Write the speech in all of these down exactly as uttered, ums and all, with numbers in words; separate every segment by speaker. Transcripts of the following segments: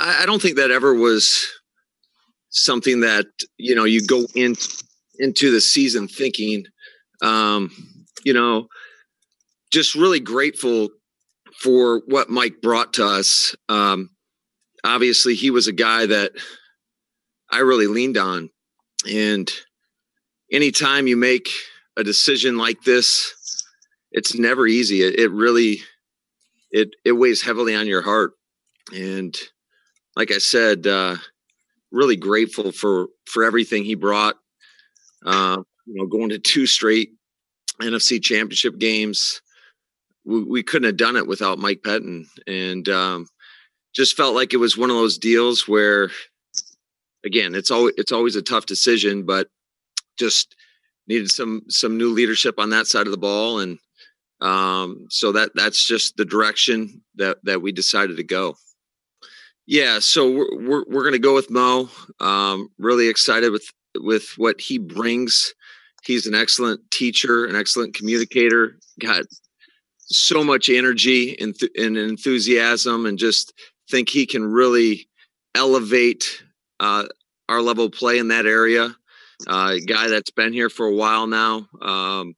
Speaker 1: I, I don't think that ever was something that, you know, you go in, into the season thinking, um, you know, just really grateful for what Mike brought to us. Um, obviously, he was a guy that I really leaned on. And anytime you make a decision like this, it's never easy. It, it really, it, it weighs heavily on your heart. And like I said, uh, really grateful for, for everything he brought, uh, you know, going to two straight N F C championship games. We, we couldn't have done it without Mike Pettine. And, um, just felt like it was one of those deals where, again, it's always, it's always a tough decision, but just needed some, some new leadership on that side of the ball. And, um, so that, that's just the direction that, that we decided to go. Yeah. So we're, we're, we're going to go with Mo. Um, really excited with, with what he brings. He's an excellent teacher, an excellent communicator, got so much energy and, th- and enthusiasm, and just think he can really elevate uh, our level of play in that area. Uh, a guy that's been here for a while now. Um,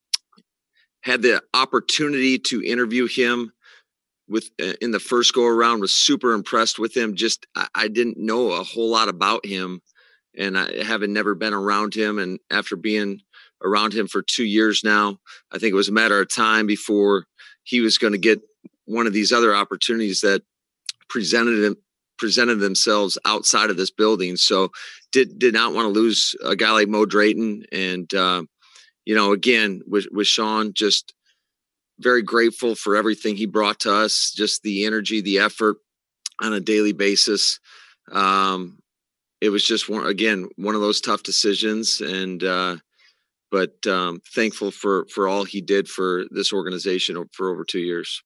Speaker 1: had the opportunity to interview him with uh, in the first go around. Was super impressed with him. Just I, I didn't know a whole lot about him, and I haven't never been around him. And after being around him for two years now, I think it was a matter of time before he was going to get one of these other opportunities that presented him, presented themselves outside of this building. So did, did not want to lose a guy like Mo Drayton. And, uh, you know, again, with, with Sean, just very grateful for everything he brought to us, just the energy, the effort on a daily basis. Um, it was just one, again, one of those tough decisions. And, uh, but um, thankful for, for all he did for this organization for over two years.